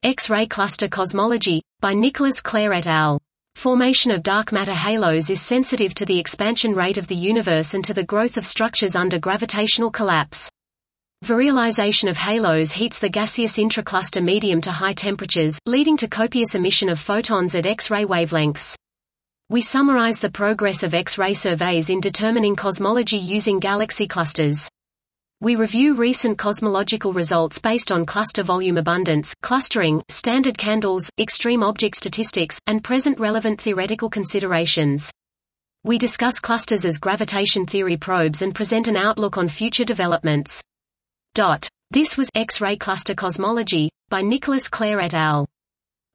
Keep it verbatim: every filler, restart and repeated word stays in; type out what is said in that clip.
X-ray cluster cosmology, by Nicholas Clare et al. Formation of dark matter halos is sensitive to the expansion rate of the universe and to the growth of structures under gravitational collapse. Virialization of halos heats the gaseous intracluster medium to high temperatures, leading to copious emission of photons at X-ray wavelengths. We summarize the progress of X-ray surveys in determining cosmology using galaxy clusters. We review recent cosmological results based on cluster volume abundance, clustering, standard candles, extreme object statistics, and present relevant theoretical considerations. We discuss clusters as gravitation theory probes and present an outlook on future developments. This was X-ray cluster cosmology, by Nicholas Clare et al.